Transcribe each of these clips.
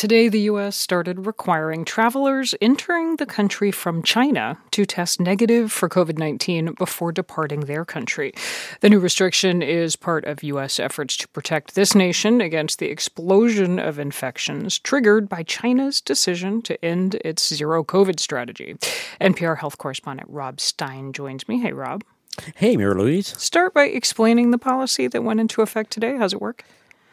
Today, the U.S. started requiring travelers entering the country from China to test negative for COVID-19 before departing their country. The new restriction is part of U.S. efforts to protect this nation against the explosion of infections triggered by China's decision to end its zero-COVID strategy. NPR health correspondent Rob Stein joins me. Hey, Rob. Hey, Mary Louise. Start by explaining the policy that went into effect today. How's it work?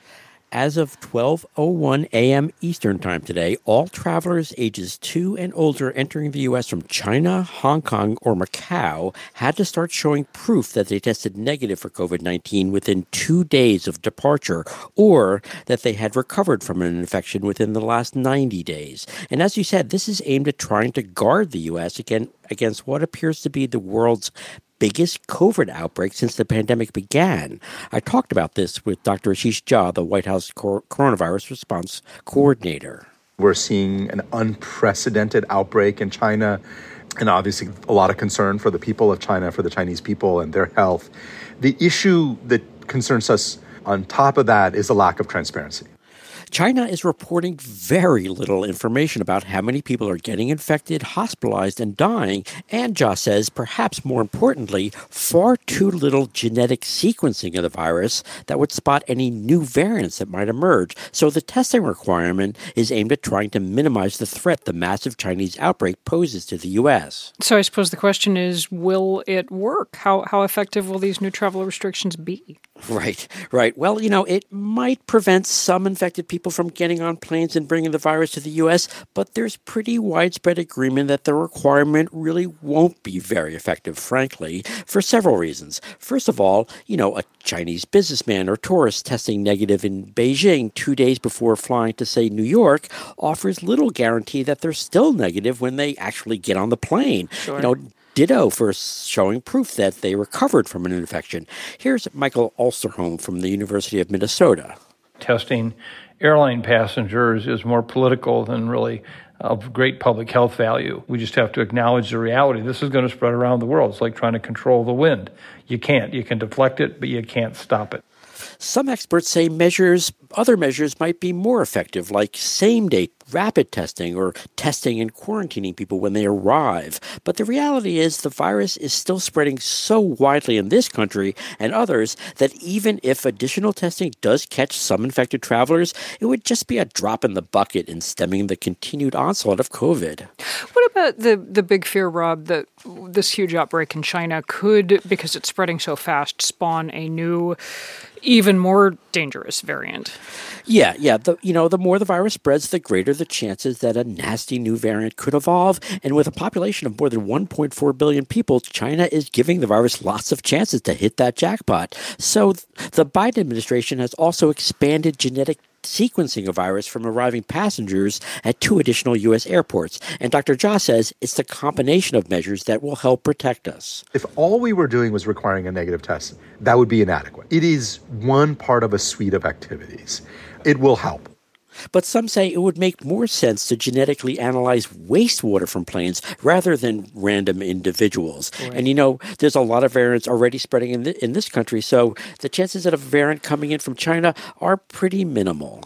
As of 12:01 a.m. Eastern Time today, all travelers ages 2 and older entering the U.S. from China, Hong Kong, or Macau had to start showing proof that they tested negative for COVID-19 within 2 days of departure, or that they had recovered from an infection within the last 90 days. And as you said, this is aimed at trying to guard the U.S. against what appears to be the world's biggest COVID outbreak since the pandemic began. I talked about this with Dr. Ashish Jha, the White House coronavirus response coordinator. We're seeing an unprecedented outbreak in China, and obviously a lot of concern for the people of China, for the Chinese people and their health. The issue that concerns us on top of that is the lack of transparency. China is reporting very little information about how many people are getting infected, hospitalized, and dying, and Jha says, perhaps more importantly, far too little genetic sequencing of the virus that would spot any new variants that might emerge. So the testing requirement is aimed at trying to minimize the threat the massive Chinese outbreak poses to the U.S. So I suppose the question is, will it work? How effective will these new travel restrictions be? Right. Well, it might prevent some infected people from getting on planes and bringing the virus to the U.S., but there's pretty widespread agreement that the requirement really won't be very effective, frankly, for several reasons. First of all, a Chinese businessman or tourist testing negative in Beijing 2 days before flying to, say, New York offers little guarantee that they're still negative when they actually get on the plane. Sure. Ditto for showing proof that they recovered from an infection. Here's Michael Ulsterholm from the University of Minnesota. Testing airline passengers is more political than really of great public health value. We just have to acknowledge the reality. This is going to spread around the world. It's like trying to control the wind. You can't. You can deflect it, but you can't stop it. Some experts say other measures might be more effective, like same-day rapid testing or testing and quarantining people when they arrive. But the reality is the virus is still spreading so widely in this country and others that even if additional testing does catch some infected travelers, it would just be a drop in the bucket in stemming the continued onslaught of COVID. What about the big fear, Rob, that this huge outbreak in China could, because it's spreading so fast, spawn a new, even more dangerous variant? Yeah. The more the virus spreads, the greater the chances that a nasty new variant could evolve. And with a population of more than 1.4 billion people, China is giving the virus lots of chances to hit that jackpot. So the Biden administration has also expanded genetic sequencing of virus from arriving passengers at 2 additional U.S. airports. And Dr. Jha says it's the combination of measures that will help protect us. If all we were doing was requiring a negative test, that would be inadequate. It is one part of a suite of activities. It will help. But some say it would make more sense to genetically analyze wastewater from planes rather than random individuals. Right. And, there's a lot of variants already spreading in this country, so the chances of a variant coming in from China are pretty minimal.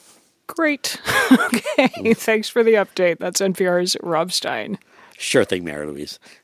Great. Okay, thanks for the update. That's NPR's Rob Stein. Sure thing, Mary Louise.